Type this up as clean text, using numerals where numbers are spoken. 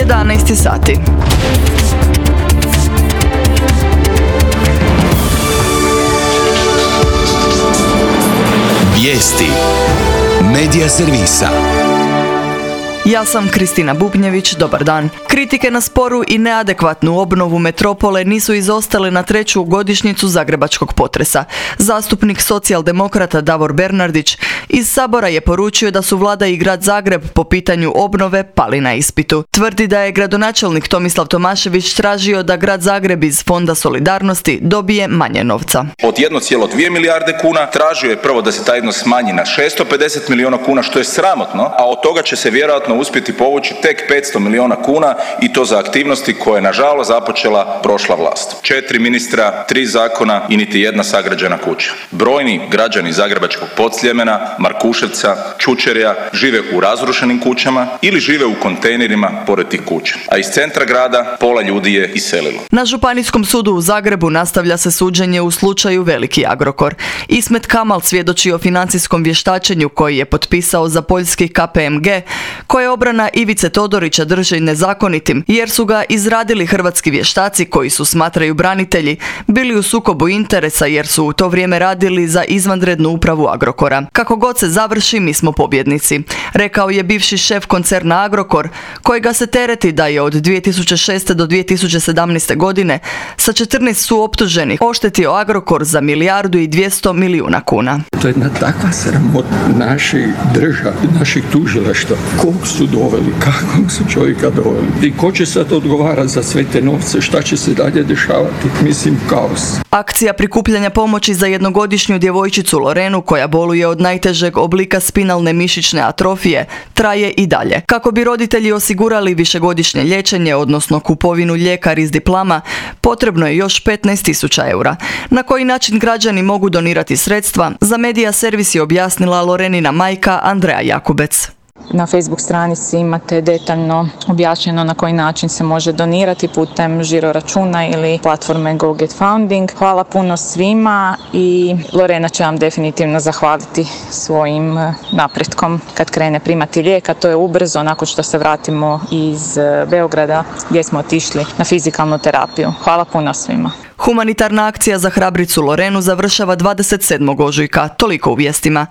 11 sati. Vijesti Medija servisa. Ja sam Kristina Bubnjević, dobar dan. Kritike na sporu i neadekvatnu obnovu metropole nisu izostale na 3. godišnjicu zagrebačkog potresa. Zastupnik socijaldemokrata Davor Bernardić iz Sabora je poručio da su vlada i grad Zagreb po pitanju obnove pali na ispitu. Tvrdi da je gradonačelnik Tomislav Tomašević tražio da grad Zagreb iz Fonda solidarnosti dobije manje novca. Od 1,2 milijarde kuna tražio je prvo da se taj iznos smanji na 650 milijuna kuna, što je sramotno, a od toga će se vjerojatno uspjeti povući tek 500 milijuna kuna i to za aktivnosti koje je nažalost započela prošla vlast. 4 ministra, 3 zakona i niti jedna sagrađena kuća. Brojni građani zagrebačkog Podsljemena, Markuševca, Čučerja žive u razrušenim kućama ili žive u kontejnerima pored tih kuća. A iz centra grada pola ljudi je iselilo. Na Županijskom sudu u Zagrebu nastavlja se suđenje u slučaju Veliki Agrokor. Ismet Kamal svjedoči o financijskom vještačenju koji je potpisao za poljski KPMG, koje obrana Ivice Todorića drži nezakonitim, jer su ga izradili hrvatski vještaci koji su, smatraju branitelji, bili u sukobu interesa jer su u to vrijeme radili za izvanrednu upravu Agrokora. Kako god se završi, mi smo pobjednici, rekao je bivši šef koncerna Agrokor, kojega se tereti da je od 2006. do 2017. godine sa 14 suoptuženih oštetio Agrokor za 1,2 milijarde kuna. To je jedna takva sramota naših država, naših tužilaštva. Kog su doveli, kakvog su čovjeka doveli i ko će sad odgovarati za sve te novce, šta će se dalje dešavati, mislim kaos. Akcija prikupljanja pomoći za jednogodišnju djevojčicu Lorenu, koja boluje od najtežeg oblika spinalne mišićne atrofije, traje i dalje. Kako bi roditelji osigurali višegodišnje liječenje, odnosno kupovinu lijeka iz diploma, potrebno je još 15.000 eura. Na koji način građani mogu donirati sredstva, za Medija servis je objasnila Lorenina majka Andreja Jakubec. Na Facebook stranici imate detaljno objašnjeno na koji način se može donirati putem žiro računa ili platforme Go Get Funding. Hvala puno svima i Lorena će vam definitivno zahvaliti svojim napretkom kad krene primati lijek, a to je ubrzo nakon što se vratimo iz Beograda gdje smo otišli na fizikalnu terapiju. Hvala puno svima. Humanitarna akcija za hrabricu Lorenu završava 27. ožujka, toliko u vijestima.